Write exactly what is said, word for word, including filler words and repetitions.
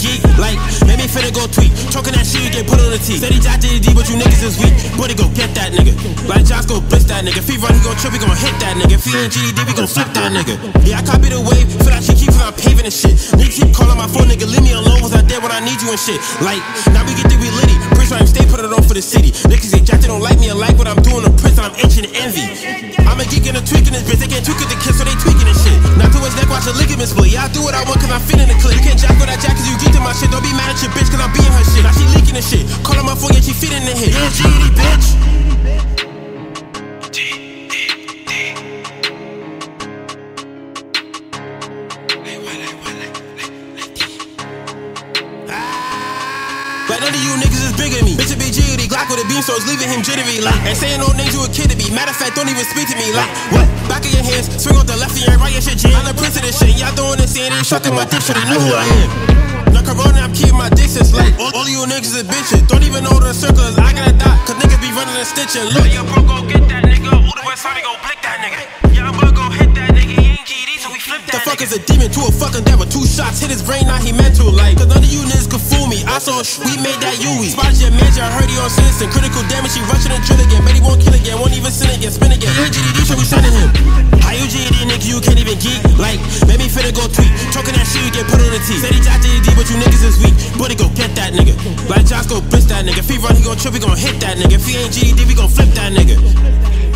geek. Like, made me finna go tweet. Talking that shit, you get put on the T. Said he jacked D D, but you niggas is weak. Buddy go get that nigga. Like Josh go blitz that nigga. If he run, he gon' trip, he gon' hit that nigga. If he ain't G D, we gon' flip that nigga. Yeah, I copy the wave, feel like she keeps on paving and shit. Niggas keep calling my phone, nigga, leave me alone. Was I there when I need you and shit? Like, now we get to be litty. Prince Rhyme, stay put it on for the city. Niggas say Jack, they don't like me and like what I'm doing. The Prince, I'm itching envy. I'm a geek and a tweak in this bitch. They can't tweak at the kids, so they tweaking and shit. Not to his neck, watch the ligament split. Yeah, I do what I want cause I'm feeling the clip. You can't jack with that jack cause you geek to my shit. Don't be mad at your bitch cause I'm being her shit. Now she leaking and shit. Calling my phone, yeah, she feeding the hit. Yeah, G D, bitch. Like none of you niggas is bigger than me. Bitch, a big G D, Glock with a beam, so it's leaving him jittery. Like, and saying no names, you a kid to be. Matter of fact, don't even speak to me. Like, what? Back of your hands, swing on the left of your right, your shit jam. I'm the prince of this shit. Y'all doing this, saying they sucking my dick, so they know who I am. No corona, I'm keeping my distance. Like, all, all of you niggas is bitches. Don't even know the circle is. I gotta die, cause niggas be running and stitching. Look, yo, bro, go get that nigga. All the West Side, go blick that nigga. Y'all bro, go hit that nigga. He ain't G D, so we flip that. The fuck nigga. Is a demon to a fucking devil? Two shots hit his brain, now he mental. Like, cause none of you niggas could fool me. I saw sh- we made that Yui. Spotted your manager, I heard he on citizen. Critical damage, he rushing and drill again. Bet he won't kill again, won't even sin again. Spin again. Yeah, G D D, so we sending him. How you G D, nigga, you can't even geek. Like, made me finna go tweet. Talking that shit, you get put on the T. Said he jacked D D, but you niggas is weak. Buddy go get that nigga. Like Josh go blitz that nigga. If he run, he gon' trip, he gon' hit that nigga. If he ain't G D, we gon' flip that nigga.